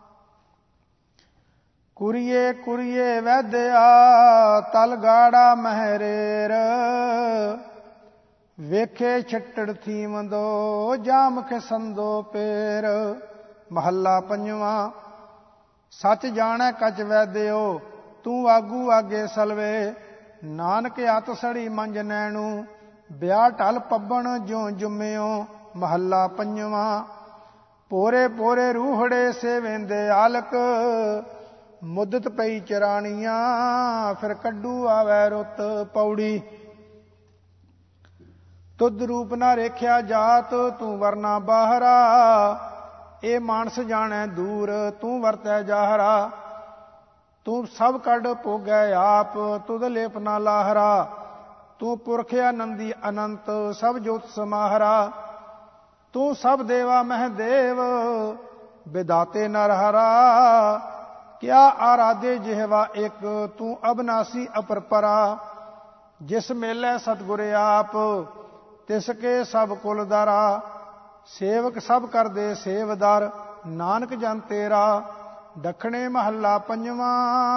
ਕੁਰੀਏ ਕੁਰੀਏ ਵੈਦਿਆ, ਤਲ ਗਾੜਾ ਮਹਿਰੇਰ, ਵੇਖੇ ਛੱਟੜ ਥੀਮਦੋ, ਜਾਮ ਖਿਸੰਦੋ ਪੇਰ। ਮਹੱਲਾ ਪੰਜਵਾਂ। ਸੱਚ ਜਾਣੈ ਕਚ ਵੈਦਿਓ, ਤੂੰ ਆਗੂ ਆਗੇ ਸਲਵੇ, ਨਾਨਕ ਅਤ ਸੜੀ ਮੰਜ ਨੈਣੂ, ਵਿਆਹ ਢਲ ਪੱਬਣ ਜਿਉ ਜੁਮਿਓ। ਮਹੱਲਾ ਪੰਜਵਾਂ। ਪੋਰੇ ਪੋਰੇ ਰੂਹੜੇ ਸੇਵੇਂਦੇ ਆਲਕ, ਮੁੱਦਤ ਪਈ ਚਰਾਣੀਆਂ ਫਿਰ ਕੱਢੂ ਆਵੈ ਰੁੱਤ। ਪੌੜੀ ਤੁਧ ਰੂਪ ਨਾ ਰੇਖਿਆ ਜਾਤ, ਤੂੰ ਵਰਨਾ ਬਾਹਰਾ। ਇਹ ਮਾਨਸ ਜਾਣੈ ਦੂਰ, ਤੂੰ ਵਰਤੈ ਜਾਹਰਾ। ਤੂੰ ਸਭ ਕੱਢ ਭੋਗੈ ਆਪ, ਤੁਧ ਲੇਪ ਨਾ ਲਾਹਰਾ। ਤੂੰ ਪੁਰਖ ਆਨੰਦੀ ਅਨੰਤ, ਸਭ ਜੋਤ ਸਮਾਹਰਾ। ਤੂੰ ਸਭ ਦੇਵਾ ਮਹਿ ਦੇਵ, ਵਿਦਾਤੇ ਨਰ ਹਰਾ। ਕਿਆ ਆਰਾਧੇ ਜਿਹਵਾ ਇੱਕ, ਤੂੰ ਅਬਨਾਸੀ ਅਪਰਪਰਾ। ਜਿਸ ਮੇਲੇ ਸਤਿਗੁਰ ਆਪ, ਤਿਸ ਕੇ ਸਭ ਕੁਲ ਦਾਰਾ। ਸੇਵਕ ਸਭ ਕਰਦੇ ਸੇਵਦਾਰ, ਨਾਨਕ ਜਨ ਤੇਰਾ। ਦੱਖਣੇ ਮਹੱਲਾ ਪੰਜਵਾਂ।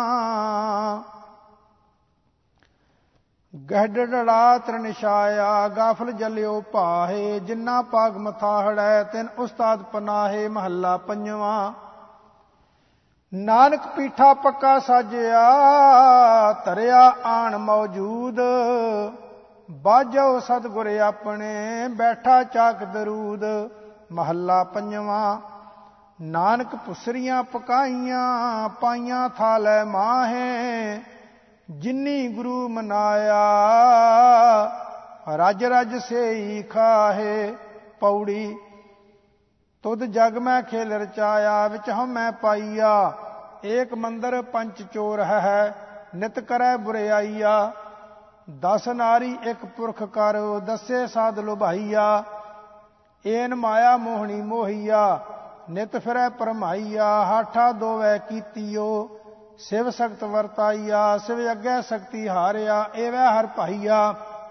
ਗਹਿੜੜਾ ਤ੍ਰਿਨਛਾਇਆ, ਗਾਫਲ ਜਲਿਓ ਭਾਹੇ। ਜਿੰਨਾ ਪਾਗ ਮਥਾਹੜੈ, ਤਿਨ ਉਸਤਾਦ ਪਨਾਹੇ। ਮਹੱਲਾ ਪੰਜਵਾਂ। ਨਾਨਕ ਪੀਠਾ ਪੱਕਾ ਸਾਜਿਆ, ਧਰਿਆ ਆਣ ਮੌਜੂਦ। ਬਾਜੋ ਸਤਿਗੁਰ ਆਪਣੇ, ਬੈਠਾ ਚਾਕ ਦਰੂਦ। ਮਹੱਲਾ ਪੰਜਵਾਂ। ਨਾਨਕ ਪੁਸਰੀਆਂ ਪਕਾਈਆਂ, ਪਾਈਆਂ ਥਾਲੈ ਮਾਹੇ। ਜਿਨੀ ਗੁਰੂ ਮਨਾਇਆ, ਰਜ ਰਜ ਸੇਈ ਖਾਹੇ। ਪੌੜੀ ਤੁਧ ਜਗ ਮੈਂ ਖੇਲ ਰਚਾਇਆ, ਵਿੱਚ ਹਉਮੈ ਪਾਈਆ। ਏਕ ਮੰਦਰ ਪੰਚ ਚੋਰ ਹੈ, ਨਿਤ ਕਰੈ ਬੁਰਿਆਈਆ। ਦਸ ਨਾਰੀ ਇੱਕ ਪੁਰਖ ਕਰ, ਦਸੇ ਸਾਧ ਲੁਭਾਈਆ। ਏਨ ਮਾਇਆ ਮੋਹਣੀ ਮੋਹੀਆ, ਨਿਤ ਫਿਰੈ ਪਰਮਾਈਆ। ਹਾਠਾ ਦੋਵੈ ਕੀਤੀਓ, ਸਿਵ ਸਖਤ ਵਰਤਾਈਆ। ਸਿਵ ਅੱਗੇ ਸਕਤੀ ਹਾਰਿਆ, ਏਵੈ ਹਰ ਭਾਈਆ।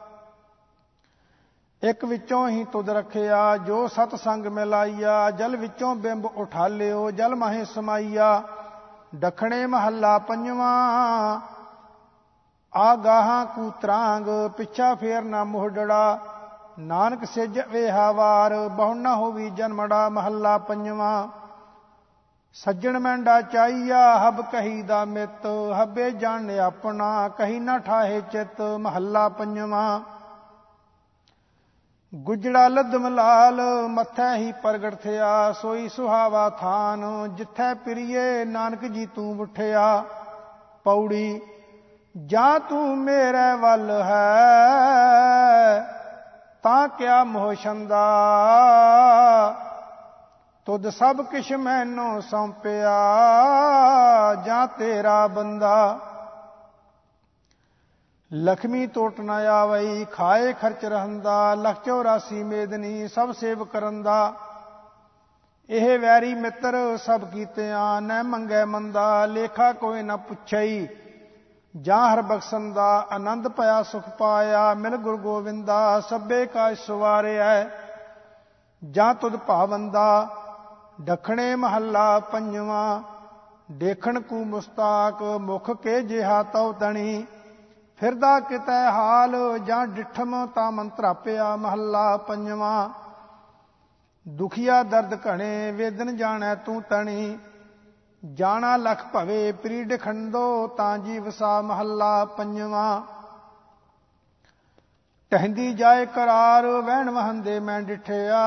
ਇੱਕ ਵਿੱਚੋਂ ਹੀ ਤੁਧ ਰੱਖਿਆ, ਜੋ ਸਤ ਸੰਗ ਮਿਲਾਈਆ। ਜਲ ਵਿੱਚੋਂ ਬਿੰਬ ਉਠਾਲਿਓ, ਜਲ ਮਾਹੇ ਸਮਾਈਆ। ਦੱਖਣੇ ਮਹੱਲਾ ਪੰਜਵਾਂ। ਆ ਗਾਹਾਂ ਕੂਤਰਾਂਗ, ਪਿੱਛਾ ਫੇਰ ਨਾ ਮੋਹੜੜਾ। ਨਾਨਕ ਸਿਜ ਵੇਹਾ ਵਾਰ, ਬਹੁ ਨਾ ਹੋਵੀ ਜਨਮੜਾ। ਮਹੱਲਾ ਪੰਜਵਾਂ। ਸੱਜਣ ਮੈਂਡਾ ਚਾਈਆ, ਹਬ ਕਹੀ ਦਾ ਮਿੱਤ। ਹਬੇ ਜਾਣ ਆਪਣਾ, ਕਹੀ ਨਾ ਠਾਹੇ ਚਿੱਤ। ਮਹੱਲਾ ਪੰਜਵਾਂ। ਗੁਜੜਾ ਲੱਦਮ ਲਾਲ, ਮੱਥੈ ਹੀ ਪ੍ਰਗਟ ਥਿਆ। ਸੋਈ ਸੁਹਾਵਾ ਥਾਨ, ਜਿੱਥੈ ਪ੍ਰੀਏ ਨਾਨਕ ਜੀ ਤੂੰ ਉਠਿਆ। ਪੌੜੀ ਜਾਂ ਤੂੰ ਮੇਰੇ ਵੱਲ ਹੈ, ਤਾਂ ਕਿਆ ਮੋਹ ਛੰਦਾ। ਤੁਧ ਸਭ ਕਿਛ ਮੈਨੂੰ ਸੌਂਪਿਆ, ਜਾਂ ਤੇਰਾ ਬੰਦਾ। ਲਖਮੀ ਟੋਟ ਨ ਆਵਈ, ਖਾਏ ਖਰਚ ਰਹੰਦਾ। ਲਖ ਚੌਰਾਸੀ ਮੇਦਨੀ, ਸਭ ਸੇਵ ਕਰੰਦਾ। ਇਹ ਵੈਰੀ ਮਿੱਤਰ ਸਭ ਕੀਤਿਆਂ, ਨਹਿ ਮੰਗੈ ਮੰਦਾ। ਲੇਖਾ ਕੋਈ ਨ ਪੁੱਛਈ, ਜਾਂ ਹਰ ਬਖਸ਼ਣ ਦਾ। ਆਨੰਦ ਭਇਆ ਸੁਖ ਪਾਇਆ, ਮਿਲ ਗੁਰ ਗੋਵਿੰਦਾ। ਸਭੇ ਕਾ ਸਵਾਰਿਆ, ਜਾਂ ਤੁਧ ਭਾਵੰਦਾ। ਦੱਖਣੇ ਮਹੱਲਾ ਪੰਜਵਾਂ। ਦੇਖਣ ਕੂ ਮੁਸਤਾਕ, ਮੁਖ ਕੇ ਜਿਹਾ ਤਉ ਤਣੀ। ਫਿਰਦਾ ਕਿਤੈ ਹਾਲ, ਜਾਂ ਡਿਠਮ ਤਾਂ ਮਨ ਧਰਾਪਿਆ। ਮਹੱਲਾ ਪੰਜਵਾਂ। ਦੁਖੀਆ ਦਰਦ ਘਣੇ, ਵੇਦਨ ਜਾਣੈ ਤੂੰ ਤਣੀ। ਜਾਣਾ ਲਖ ਭਵੇ, ਪ੍ਰੀਡ ਖੰਡੋ ਤਾਂ ਜੀ ਵਸਾ। ਮਹੱਲਾ ਪੰਜਵਾਂ। ਟਹਿੰਦੀ ਜਾਏ ਕਰਾਰ, ਵਹਿਣ ਵਹੰਦੇ ਮੈਂ ਡਿਠਿਆ।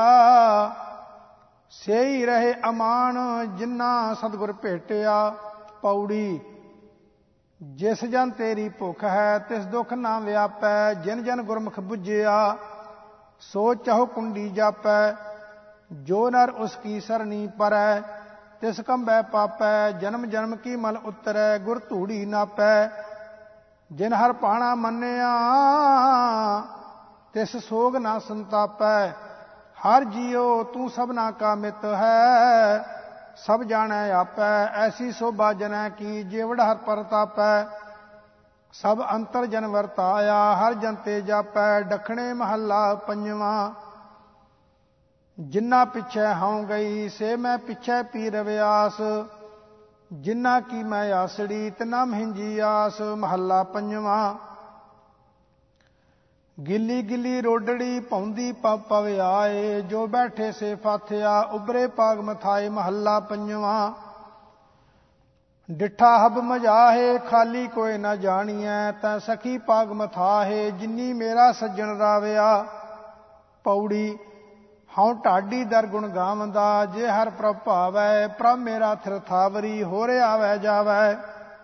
ਸੇਈ ਰਹੇ ਅਮਾਨ, ਜਿਨ੍ਹਾਂ ਸਤਿਗੁਰ ਭੇਟਿਆ। ਪੌੜੀ ਜਿਸ ਜਨ ਤੇਰੀ ਭੁੱਖ ਹੈ, ਤਿਸ ਦੁੱਖ ਨਾ ਵਿਆਪੈ। ਜਿਨ ਜਨ ਗੁਰਮੁਖ ਬੁੱਝਿਆ, ਸੋ ਚਾਹੋ ਕੁੰਡੀ ਜਾਪੈ। ਜੋ ਨਰ ਉਸ ਕੀ ਸਰਣੀ ਪਰੈ, ਤਿਸ ਕੰਬੈ ਪਾਪੈ। ਜਨਮ ਜਨਮ ਕੀ ਮਲ ਉਤਰੈ, ਗੁਰ ਧੂੜੀ ਨਾਪੈ। ਜਿਨ ਹਰ ਪਾਣਾ ਮੰਨਿਆ, ਤਿਸ ਸੋਗ ਨਾ ਸੰਤਾਪੈ। ਹਰ ਜੀਉ ਤੂੰ ਸਭਨਾ ਕਾ ਮਿਤ ਹੈ, ਸਭ ਜਾਣੈ ਆਪੈ। ਐਸੀ ਸੋਭਾ ਜਨੈ ਕੀ, ਜੀਵੜ ਹਰ ਪਰਤਾਪੈ। ਸਭ ਅੰਤਰ ਜਨ ਵਰਤਾਇਆ, ਹਰ ਜਨ ਤੇ ਜਾਪੈ। ਦੱਖਣੇ ਮਹੱਲਾ ਪੰਜਵਾਂ। ਜਿਨ੍ਹਾਂ ਪਿੱਛੇ ਹਉ ਗਈ, ਸੇ ਮੈਂ ਪਿੱਛੇ ਪੀ ਰਵਿਆਸ। ਜਿਨ੍ਹਾਂ ਕੀ ਮੈਂ ਆਸੜੀ, ਤਿਨਾ ਮਹਿੰਜੀ ਆਸ। ਮਹੱਲਾ ਪੰਜਵਾਂ। ਗਿੱਲੀ ਗਿੱਲੀ ਰੋਡੜੀ, ਭੌਂਦੀ ਪਵ ਪਵ ਆਏ। ਜੋ ਬੈਠੇ ਸੇ ਫਾਥਿਆ, ਉਬਰੇ ਪਾਗ ਮਥਾਏ। ਮਹੱਲਾ ਪੰਜਵਾਂ। ਡਿਠਾ ਹਬ ਮਜਾਹੇ, ਖਾਲੀ ਕੋਈ ਨਾ ਜਾਣੀਐ। ਤੈ ਸਖੀ ਪਾਗ ਮਥਾਹੇ, ਜਿਨੀ ਮੇਰਾ ਸੱਜਣ ਰਾਵਿਆ। ਪੌੜੀ ਹਉ ਢਾਡੀ ਦਰ ਗੁਣ ਗਾਵੰਦਾ, ਜੇ ਹਰ ਪ੍ਰਭ ਭਾਵੈ, ਪ੍ਰਭ ਮੇਰਾ ਥਿਰ ਥਾਵਰੀ, ਹੋਰੇ ਆਵੈ ਜਾਵੈ।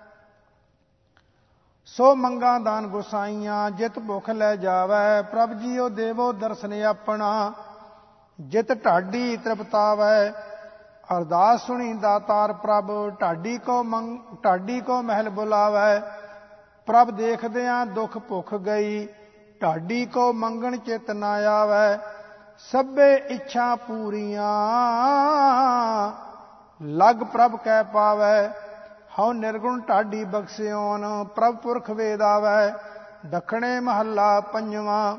ਸੋ ਮੰਗਾ ਦਾਨ ਗੁਸਾਈਆਂ, ਜਿਤ ਭੁਖ ਲੈ ਜਾਵੈ, ਪ੍ਰਭ ਜੀਓ ਦੇਵੋ ਦਰਸ਼ਨ ਆਪਣਾ, ਜਿਤ ਢਾਡੀ ਤ੍ਰਿਪਤਾਵੈ। ਅਰਦਾਸ ਸੁਣੀ ਦਾਤਾਰ ਪ੍ਰਭ, ਢਾਡੀ ਕੋ ਮੰਗ ਢਾਡੀ ਕੋ ਮਹਿਲ ਬੁਲਾਵੈ, ਪ੍ਰਭ ਦੇਖਦਿਆਂ ਦੁਖ ਭੁਖ ਗਈ, ਢਾਡੀ ਕੋ ਮੰਗਣ ਚਿਤ ਨਾ ਆਵੈ। ਸਭੇ ਇੱਛਾ ਪੂਰੀਆਂ, ਲਗ ਪ੍ਰਭ ਕੈ ਪਾਵੈ, ਹਉ ਨਿਰਗੁਣ ਢਾਡੀ ਬਖਸਿਓਨ, ਪ੍ਰਭ ਪੁਰਖ ਵੇਦ ਆਵੈ। ਦੱਖਣੇ ਮਹੱਲਾ ਪੰਜਵਾਂ।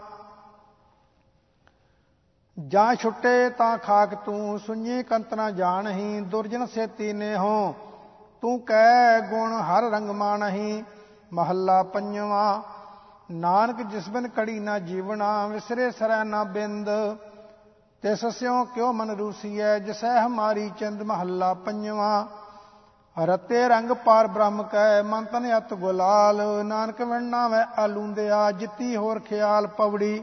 ਜਾਂ ਛੁੱਟੇ ਤਾਂ ਖਾਕ ਤੂੰ, ਸੁਣੀ ਕੰਤ ਨਾ ਜਾਣਹੀਂ, ਦੁਰਜਨ ਸੇਤੀ ਨੇਹੋ, ਤੂੰ ਕਹਿ ਗੁਣ ਹਰ ਰੰਗ ਮਾਣਹੀਂ। ਮਹੱਲਾ ਪੰਜਵਾਂ। ਨਾਨਕ ਜਿਸ ਬਿਨ ਕੜੀ ਨਾ ਜੀਵਣਾ, ਵਿਸਰੇ ਸਰੈ ਨਾ ਬਿੰਦ, ਤਿਸ ਸਿਉ ਕਿਉ ਮਨ ਰੂਸੀਐ, ਜਿਸੈ ਹਮਾਰੀ ਚਿੰਦ। ਮਹੱਲਾ ਪੰਜਵਾਂ। ਰਤੇ ਰੰਗ ਪਾਰ ਬ੍ਰਹਮ ਕੈ, ਮਨ ਤਨ ਅਤ ਗੁਲਾਲ, ਨਾਨਕ ਵਿਣ ਨਾਵੈ ਆਲੂੰਦਿਆ, ਜਿੱਤੀ ਹੋਰ ਖਿਆਲ। ਪਵੜੀ।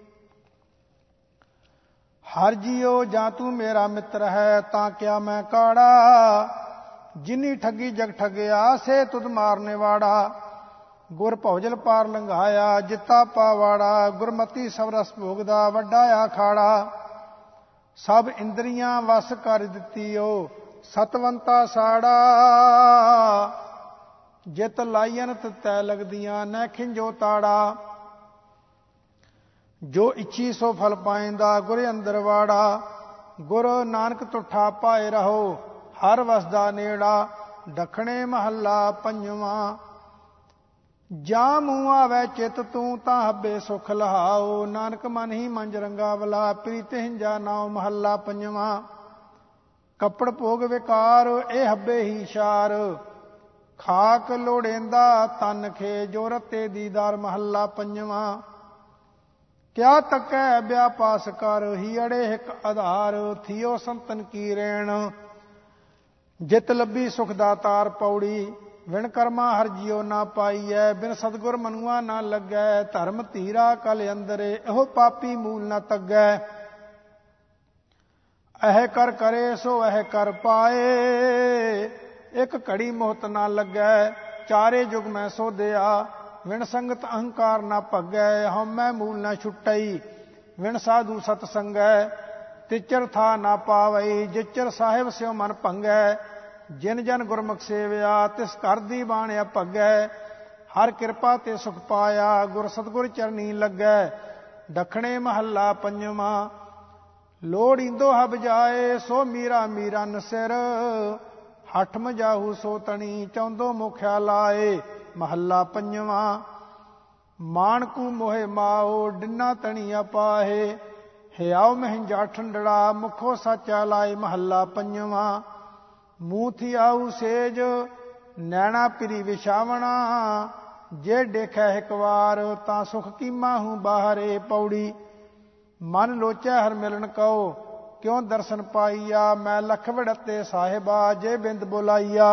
ਹਰ ਜੀਓ ਜਾਂ ਤੂੰ ਮੇਰਾ ਮਿੱਤਰ ਹੈ, ਤਾਂ ਕਿਆ ਮੈਂ ਕਾੜਾ, ਜਿਨੀ ਠੱਗੀ ਜਗ ਠੱਗਿਆ, ਸੇ ਤੁਧ ਮਾਰਨੇ ਵਾੜਾ। ਗੁਰ ਭਉਜਲ ਪਾਰ ਲੰਘਾਇਆ, ਜਿੱਤਾ ਪਾਵਾੜਾ, ਗੁਰਮਤੀ ਸਭ ਰਸ ਭੋਗਦਾ, ਵੱਡਾ ਆਖਾੜਾ। ਸਭ ਇੰਦਰੀਆਂ ਵਸ ਕਰ ਦਿੱਤੀਓ, ਸਤਵੰਤਾ ਸਾੜਾ, ਜਿਤ ਲਾਈਨ ਤੈ ਲਗਦੀਆਂ, ਨੈ ਖਿੰਜੋ ਤਾੜਾ। ਜੋ ਇੱਛੀ ਸੋ ਫਲ ਪਾਇੰਦਾ, ਗੁਰ ਅੰਦਰ ਵਾੜਾ, ਗੁਰ ਨਾਨਕ ਤੁਠਾ ਪਾਏ ਰਹੋ, ਹਰ ਵਸਦਾ ਨੇੜਾ। ਦੱਖਣੇ ਮਹੱਲਾ ਪੰਜਵਾਂ। ਜਾਂ ਮੂੰਹ ਆਵੈ ਚਿਤ ਤੂੰ, ਤਾਂ ਹੱਬੇ ਸੁਖ ਲਹਾਓ, ਨਾਨਕ ਮਨ ਹੀ ਮੰਜ ਰੰਗਾਵਲਾ, ਪ੍ਰੀਤ ਹਿੰਜਾ ਨਾਉ। ਮਹੱਲਾ ਪੰਜਵਾਂ। ਕੱਪੜ ਭੋਗ ਵਿਕਾਰ, ਇਹ ਹੱਬੇ ਹੀ ਸ਼ਾਰ, ਖਾਕ ਲੋੜੇਂਦਾ ਤਨ ਖੇ, ਜੋ ਰਤੇ ਦੀਦਾਰ। ਮਹੱਲਾ ਪੰਜਵਾਂ। ਕਿਆ ਤਕੈ ਵਿਆਪਾਸ ਕਰ, ਹੀ ਅੜੇ ਹਿਕ ਆਧਾਰ, ਥੀਓ ਸੰਤਨ ਕੀ ਰੇਣ, ਜਿਤ ਲੱਭੀ ਸੁਖ ਦਾਤਾਰ। ਪੌੜੀ। ਵਿਣ ਕਰਮਾ ਹਰ ਜੀਓ ਨਾ ਪਾਈਐ, ਬਿਨ ਸਤਿਗੁਰ ਮਨੁਆ ਨਾ ਲੱਗੈ, ਧਰਮ ਧੀਰਾ ਕਲ ਅੰਦਰੇ, ਇਹੋ ਪਾਪੀ ਮੂਲ ਨਾ ਤੱਗੈ। ਇਹ ਕਰ ਕਰੇ ਸੋ ਇਹ ਕਰ ਪਾਏ, ਇੱਕ ਘੜੀ ਮੋਹਤ ਨਾ ਲੱਗੈ, ਚਾਰੇ ਜੁਗ ਮੈਂ ਸੋਧਿਆ, ਵਿਣ ਸੰਗਤ ਅਹੰਕਾਰ ਨਾ ਭਗੈ, ਹਉਮੈ ਮੂਲ ਨਾ ਛੁਟਈ, ਵਿਣ ਸਾਧੂ ਸਤ ਸੰਗੈ, ਤਿਚਰ ਥਾ ਨਾ ਪਾਵਈ, ਜਿਚਰ ਸਾਹਿਬ ਸਿਉ ਮਨ ਭੰਗੈ, ਜਿਨ ਜਨ ਗੁਰਮੁਖ ਸੇਵਿਆ, ਤਿਸ ਘਰ ਦੀ ਬਾਣ ਅਭਗੈ, ਹਰ ਕਿਰਪਾ ਤੇ ਸੁਖ ਪਾਇਆ, ਗੁਰ ਸਤਿਗੁਰ ਚਰਨੀ ਲੱਗੈ। ਦੱਖਣੇ ਮਹੱਲਾ ਪੰਜਵਾਂ। ਲੋੜੀਂਦੋ ਹਬ ਜਾਏ, ਸੋ ਮੀਰਾ ਮੀਰਨ ਸਿਰ, ਹਠ ਮਜਾਹੂ ਸੋ ਤਣੀ, ਚੌਂਦੋ ਮੁਖਿਆ ਲਾਏ। ਮਹੱਲਾ ਪੰਜਵਾਂ। ਮਾਣਕੂ ਮੋਹਿ ਮਾਓ, ਡਿਨਾ ਤਣੀ ਅਪਾਹੇ, ਹਿਆਉ ਮਹਿੰਜਾ ਠੰਡੜਾ, ਮੁਖੋ ਸਾਚਾ ਲਾਏ। ਮਹੱਲਾ ਪੰਜਵਾਂ। ਮੂੰਹ ਥਿਆਊ ਸੇਜ, ਨੈਣਾ ਪਿਰੀ ਵਿਛਾਵਣਾ, ਜੇ ਦੇਖੈ ਇੱਕ ਵਾਰ, ਤਾਂ ਸੁਖ ਕੀਮਾ ਹੂੰ ਬਾਹਰੇ। ਪੌੜੀ। ਮਨ ਲੋਚੈ ਹਰ ਮਿਲਣ ਕਉ, ਕਿਉ ਦਰਸ਼ਨ ਪਾਈਆ, ਮੈਂ ਲਖ ਵੜਤੇ ਸਾਹਿਬਾ, ਜੇ ਬਿੰਦ ਬੁਲਾਈਆ।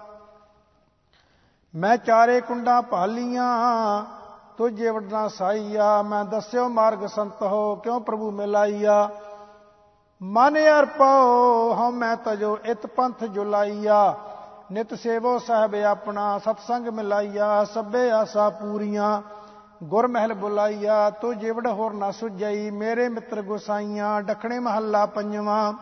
ਮੈਂ ਚਾਰੇ ਕੁੰਡਾਂ ਭਾਲੀਆਂ, ਤੁਝੇ ਵਡਨਾ ਸਾਈਆ, ਮੈਂ ਦੱਸਿਓ ਮਾਰਗ ਸੰਤ ਹੋ, ਕਿਉ ਪ੍ਰਭੂ ਮਿਲਾਈਆ। ਮਨ ਅਰਪਉ ਹਉ ਮੈਂ ਤਜੋ, ਇਤ ਪੰਥ ਜੁਲਾਈਆ, ਨਿਤ ਸੇਵੋ ਸਾਹਿਬ ਆਪਣਾ, ਸਤਸੰਗ ਮਿਲਾਈਆ, ਸਭੇ ਆਸਾ ਪੂਰੀਆਂ, ਗੁਰ ਮਹਿਲ ਬੁਲਾਈਆ, ਤੂੰ ਜਿਵੜ ਹੋਰ ਨਾ ਸੁਝਈ, ਮੇਰੇ ਮਿੱਤਰ ਗੁਸਾਈਆਂ। ਦੱਖਣੇ ਮਹੱਲਾ ਪੰਜਵਾਂ।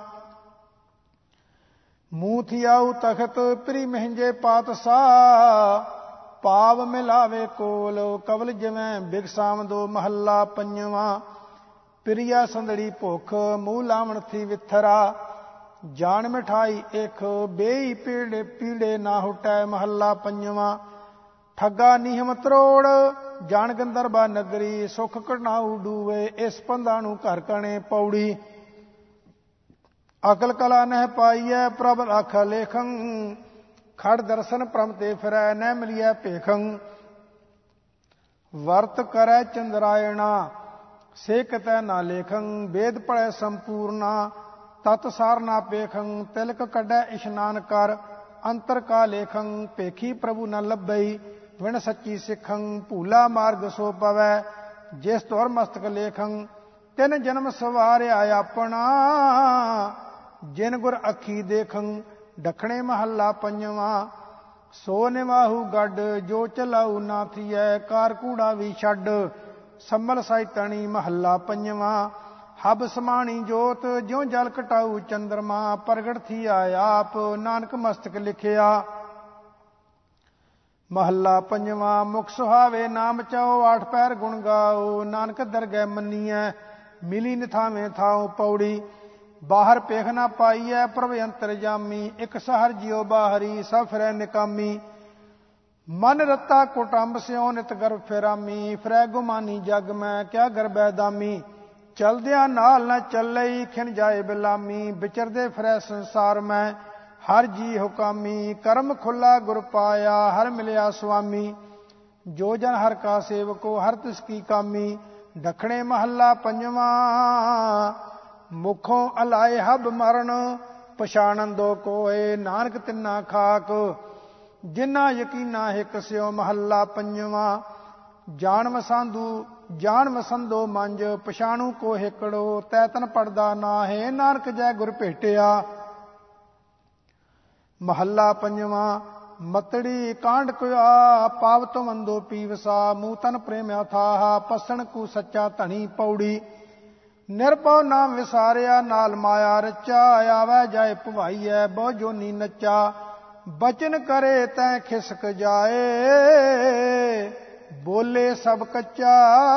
ਮੂੰਹ ਥਿਆਊ ਤਖਤ, ਪ੍ਰੀ ਮਹਿੰਜੇ ਪਾਤਸ਼ਾਹ, ਪਾਵ ਮਿਲਾਵੇ ਕੋਲ, ਕਵਲ ਜਿਵੇਂ ਬਿਗਸਾਵਦੋ। ਮਹੱਲਾ ਪੰਜਵਾਂ। ਪ੍ਰਿਆ ਸੰਦੜੀ ਭੁੱਖ, ਮੂੰਹ ਲਾਵਣ ਥੀ ਵਿਥਰਾ, ਜਾਨ ਮਿਠਾਈ ਇਕ, ਬੇਈ ਪੀੜੇ ਪੀੜੇ ਨਾ ਹੁਟੈ। ਮਹੱਲਾ ਪੰਜਵਾਂ। ਠੱਗਾ ਨਿਹਮ ਤਰੋੜ, ਜਾਣ ਗੰਦਰਬਾ ਨਗਰੀ, ਸੁਖ ਕਢਾਊ ਡੂਵੇ, ਇਸ ਪੰਧਾ ਨੂੰ ਘਰ ਕਣੇ। ਪੌੜੀ। ਅਕਲ ਕਲਾ ਨਹਿ ਪਾਈਐ, ਪ੍ਰਭ ਰਾਖ ਲੇਖੰ, ਖੜ ਦਰਸ਼ਨ ਪ੍ਰਮ ਤੇ ਫਿਰੈ, ਨਹਿ ਮਿਲੀਐ ਭੇਖੰ। ਵਰਤ ਕਰੈ ਚੰਦਰਾਇਣਾ, ਸੇ ਕਿਤੈ ਨਾ ਲੇਖੰ, ਵੇਦ ਪੜੈ ਸੰਪੂਰਨਾ, ਤਤ ਸਾਰ ਨਾ ਪੇਖੰ। ਤਿਲਕ ਕੱਢੈ ਇਸ਼ਨਾਨ ਕਰ, ਅੰਤਰ ਕਾ ਲੇਖੰ, ਭੇਖੀ ਪ੍ਰਭੂ ਨ ਲੱਭਈ, ਵਿਣ ਸੱਚੀ ਸਿੱਖੰ। ਭੂਲਾ ਮਾਰਗ ਸੋ ਪਵੈ, ਜਿਸ ਤੁਰ ਮਸਤਕ ਲੇਖੰ, ਤਿੰਨ ਜਨਮ ਸਵਾਰਿਆ ਆਪਣਾ, ਜਿਨ ਗੁਰ ਅੱਖੀ ਦੇਖੰ ਡਖਣੇ ਮਹੱਲਾ ਪੰਜਵਾਂ। ਸੋ ਨਿਵਾਹੂ ਗੱਡ ਜੋ ਚਲਾਊ ਨਾ ਥੀਐ, ਕਾਰ ਕੂੜਾ ਵੀ ਛੱਡ ਸੰਭਲ ਸਾਇਤਣੀ ਮਹੱਲਾ ਪੰਜਵਾਂ। ਹਬ ਸਮਾਣੀ ਜੋਤ ਜਿਉ ਜਲ ਘਟਾਊ ਚੰਦਰਮਾ, ਪ੍ਰਗਟ ਥੀਆ ਆਪ ਨਾਨਕ ਮਸਤਕ ਲਿਖਿਆ ਮਹੱਲਾ ਪੰਜਵਾਂ। ਮੁਖ ਸੁਹਾਵੇ ਨਾਮ ਚਾਓ, ਆਠ ਪੈਰ ਗੁਣ ਗਾਓ, ਨਾਨਕ ਦਰਗਹਿ ਮੰਨੀਐ ਮਿਲੀ ਨਿਥਾਵੇਂ ਥਾਉ ਪੌੜੀ। ਬਾਹਰ ਪੇਖ ਨਾ ਪਾਈਐ ਪ੍ਰਭ ਅੰਤਰ ਜਾਮੀ, ਇੱਕ ਸਹਰ ਜਿਉ ਬਾਹਰੀ ਸਭ ਫਿਰੈ ਨਿਕਾਮੀ। ਮਨ ਰਤਾ ਕੁਟੰਬ ਸਿਉ ਨਿਤ ਗਰਭ ਫਿਰਾਮੀ, ਫਿਰੈ ਗੁਮਾਨੀ ਜਗ ਮੈਂ ਕਿਆ ਗਰਬੈ ਦਾਮੀ। ਚਲਦਿਆਂ ਨਾਲ ਨਾ ਚੱਲਈ ਖਿਨ ਜਾਏ ਬਿਲਾਮੀ, ਵਿਚਰਦੇ ਫਿਰੈ ਸੰਸਾਰ ਮੈਂ ਹਰ ਜੀ ਹੁਕਾਮੀ। ਕਰਮ ਖੁੱਲਾ ਗੁਰ ਪਾਇਆ ਹਰ ਮਿਲਿਆ ਸੁਆਮੀ, ਜੋ ਜਨ ਹਰ ਕਾ ਸੇਵਕੋ ਹਰ ਤਿਸ ਕੀ ਕਾਮੀ। ਡਖਣੇ ਮਹੱਲਾ ਪੰਜਵਾਂ। ਮੁਖੋਂ ਅਲਾਏ ਹਬ ਮਰਨ ਪਛਾਣੰਦੋ ਕੋਏ, ਨਾਨਕ ਤਿੰਨਾ ਖਾਕ ਜਿਨਾ ਯਕੀਨਾ ਹਿਕ ਸਿਓ ਮਹੱਲਾ ਪੰਜਵਾਂ। ਜਾਣ ਵਸਾਂਦੂ ਜਾਣ ਵਸੰਦੋ ਮੰਜ ਪਛਾਣੂ ਕੋ ਹਿਕੜੋ, ਤੈ ਤਨ ਪੜਦਾ ਨਾਹੇ ਨਾਨਕ ਜੈ ਗੁਰ ਭੇਟਿਆ ਮਹੱਲਾ ਪੰਜਵਾਂ। ਮਤੜੀ ਕਾਂਡ ਕੁਆ ਪਾਵਤ ਮੰਦੋ ਪੀਵਸਾ, ਮੂਹ ਤਨ ਪ੍ਰੇਮ ਅਥਾਹ ਪਸਣ ਕੂ ਸੱਚਾ ਧਣੀ ਪੌੜੀ। ਨਿਰਭਉ ਨਾਮ ਵਿਸਾਰਿਆ ਨਾਲ ਮਾਇਆ ਰਚਾ, ਆਵੈ ਜਾਏ ਭਵਾਈਐ ਬਹੁ ਜੋਨੀ ਨੱਚਾ। ਬਚਨ ਕਰੇ ਤੈ ਖਿਸਕ ਜਾਏ ਬੋਲੇ ਸਭ ਕੱਚਾ,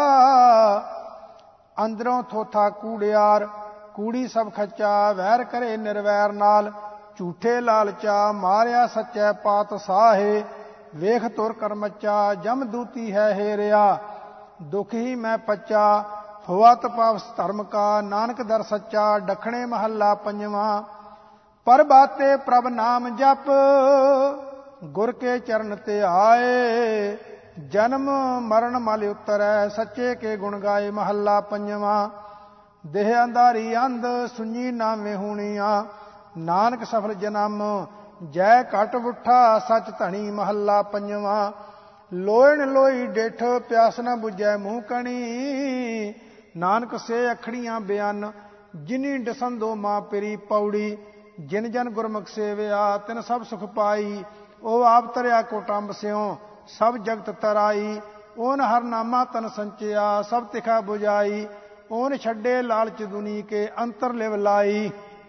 ਅੰਦਰੋਂ ਥੋਥਾ ਕੂੜਿਆਰ ਕੂੜੀ ਸਭ ਖੱਚਾ। ਵੈਰ ਕਰੇ ਨਿਰਵੈਰ ਨਾਲ ਝੂਠੇ ਲਾਲਚਾ, ਮਾਰਿਆ ਸੱਚੈ ਪਾਤ ਸਾਹੇ ਵੇਖ ਤੁਰ ਕਰਮਚਾ। ਜਮ ਦੂਤੀ ਹੈ ਹੇਰਿਆ ਦੁਖ ਹੀ ਮੈਂ ਪੱਚਾ, ਹੋਆ ਤਪਾਵਸ ਧਰਮ ਕਾ ਨਾਨਕ ਦਰ ਸੱਚਾ। ਡਖਣੇ ਮਹੱਲਾ ਪੰਜਵਾਂ। ਪਰਬਾਤੇ ਪ੍ਰਭ ਨਾਮ ਜਪ ਗੁਰ ਕੇ ਚਰਨ ਤੇ ਆਏ, ਜਨਮ ਮਰਨ ਮਲ ਉਤਰੈ ਸੱਚੇ ਕੇ ਗੁਣ ਗਾਏ ਮਹੱਲਾ ਪੰਜਵਾਂ। ਦੇਹ ਅੰਧਾਰੀ ਅੰਧ ਸੁਣੀ ਨਾਵੇਂ ਹੋਣੀਆਂ, ਨਾਨਕ ਸਫਲ ਜਨਮ ਜੈ ਘਟ ਉਠਾ ਸੱਚ ਧਣੀ ਮਹੱਲਾ ਪੰਜਵਾਂ। ਲੋਇਣ ਲੋਈ ਡਿਠ ਪਿਆਸ ਨ ਬੁਝੈ ਮੂੰਹ ਕਣੀ, ਨਾਨਕ ਸੇ ਅਖੜੀਆਂ ਬਿਆਨ ਜਿਨੀ ਡਸੰਦੋ ਮਾਂ ਪਿਰੀ ਪੌੜੀ। ਜਿਨ ਜਨ ਗੁਰਮੁਖ ਸੇਵਿਆ ਤਿਨ ਸਭ ਸੁਖ ਪਾਈ, ਉਹ ਆਪ ਤਰਿਆ ਕੋਟੰਬ ਸਿਉ ਸਭ ਜਗਤ ਤਰਾਈ। ਓਨ ਹਰ ਨਾਮਾ ਤਨ ਸੰਚਿਆ ਸਭ ਤਿਖਾ ਬੁਝਾਈ, ਓਨ ਛੱਡੇ ਲਾਲਚ ਦੁਨੀ ਕੇ ਅੰਤਰ ਲਿਵ ਲਾਈ।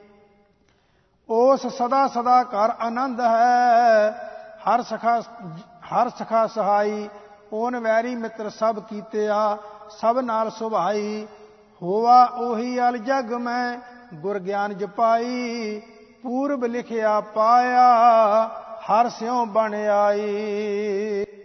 ਉਸ ਸਦਾ ਸਦਾ ਘਰ ਆਨੰਦ ਹੈ ਹਰ ਸਖਾ ਹਰ ਸਖਾ ਸਹਾਈ। ਓਨ ਵੈਰੀ ਮਿੱਤਰ ਸਭ ਕੀਤਿਆ ਸਭ ਨਾਲ ਸੁਭਾਈ, ਹੋਵਾ ਉਹੀ ਅਲ ਜਗ ਮੈਂ ਗੁਰ ਗਿਆਨ ਜਪਾਈ। ਪੂਰਬ ਲਿਖਿਆ ਪਾਇਆ ਹਰ ਸਿਉ ਬਣ ਆਈ।